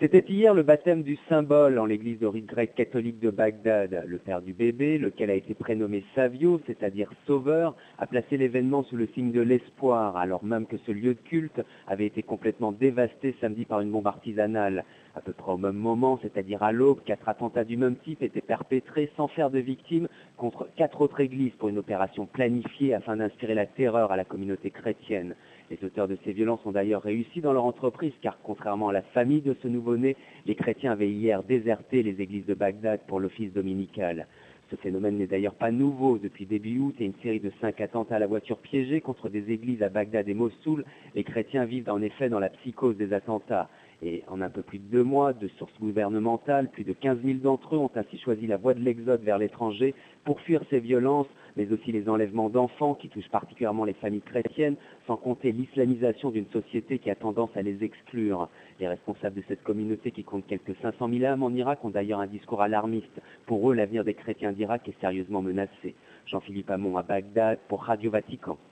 C'était hier le baptême du symbole en l'église de rite grec catholique de Bagdad. Le père du bébé, lequel a été prénommé Savio, c'est-à-dire sauveur, a placé l'événement sous le signe de l'espoir, alors même que ce lieu de culte avait été complètement dévasté samedi par une bombe artisanale. À peu près au même moment, c'est-à-dire à l'aube, 4 attentats du même type étaient perpétrés sans faire de victimes contre 4 autres églises pour une opération planifiée afin d'inspirer la terreur à la communauté chrétienne. Les auteurs de ces violences ont d'ailleurs réussi dans leur entreprise car, contrairement à la famille de ce nouveau-né, les chrétiens avaient hier déserté les églises de Bagdad pour l'office dominical. Ce phénomène n'est d'ailleurs pas nouveau. Depuis début août et une série de 5 attentats à la voiture piégée contre des églises à Bagdad et Mossoul, les chrétiens vivent en effet dans la psychose des attentats. Et en un peu plus de 2 mois, de sources gouvernementales, plus de 15 000 d'entre eux ont ainsi choisi la voie de l'exode vers l'étranger pour fuir ces violences, mais aussi les enlèvements d'enfants qui touchent particulièrement les familles chrétiennes, sans compter l'islamisation d'une société qui a tendance à les exclure. Les responsables de cette communauté, qui compte quelques 500 000 âmes en Irak, ont d'ailleurs un discours alarmiste. Pour eux, l'avenir des chrétiens d'Irak est sérieusement menacé. Jean-Philippe Hamon à Bagdad pour Radio Vatican.